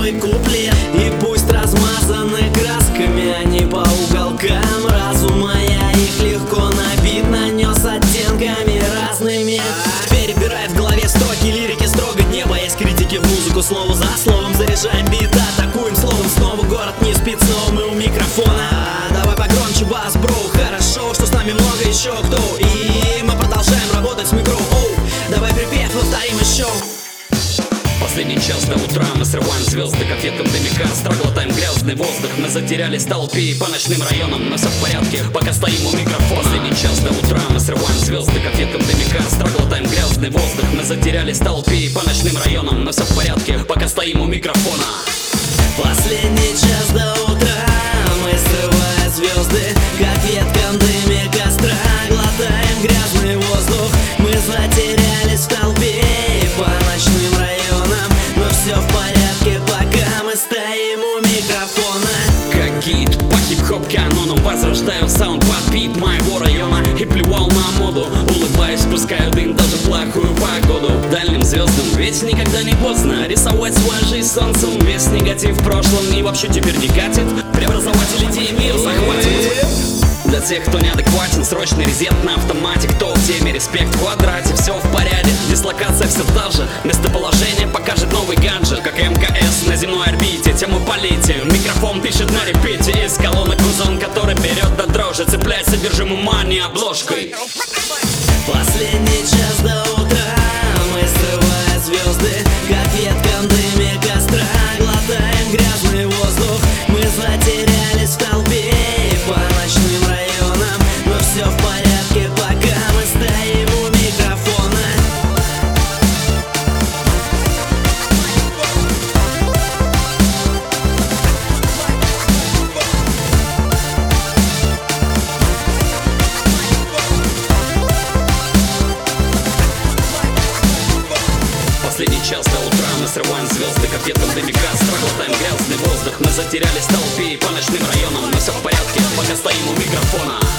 новый куплет. И пусть размазаны красками они по уголкам разума, я их легко набит, нанес оттенками разными. Перебирает в голове строки лирики строго, небо есть критики в музыку, слово за словом заряжаем бит, атакуем словом. Снова город не спит, снова мы у микрофона. Давай погромче бас, бро, хорошо, что с нами много еще кто. И мы продолжаем работать с микро. Давай припев повторим еще. Последний час до утра мы срываем звезды конфеткам дымика, глотаем грязный воздух. Мы затерялись в толпе и по ночным районам, но все в порядке, пока стоим у микрофона. Последний час до утра мы срываем звезды конфеткам дымика, глотаем грязный воздух. Мы затерялись в толпе и по ночным районам, но все в порядке, пока стоим у микрофона. Последний час до утра мы срываем звезды конфеткам дыме костра, глотаем грязный воздух. Мы затерялись в толпе и по ночным районам, но все в порядке, пока мы стоим у микрофона. Как гид по хип-хоп канонам возрождаю саунд под бит моего района и плевал на моду, улыбаюсь, пускаю дым даже в плохую погоду. Дальним звездам ведь никогда не поздно рисовать свою жизнь солнцем. Весь негатив в прошлом и вообще теперь не катит, преобразователь идей мир захватит. Для тех, кто неадекватен, срочный резет на автомате. Кто в теме, респект в квадрате. Все в порядке, дислокация все та же. Местоположение покажет новый гаджет, как МКС на земной орбите. Тему полите, микрофон пишет на репите. Из колонок музон, который берет до дрожи, цепляет содержимое мани обложкой. Последний час до утра мы срываем звезды конфеткам дыме костра, глотаем грязный воздух. Мы затерялись в толпе и по ночным районам, но все в порядке, пока мы стоим у микрофона. Последний час до утра мы срываем звезды конфеткам дымика, глотаем грязный воздух. Мы затерялись в толпе и по ночным районам, но все в порядке, пока стоим у микрофона.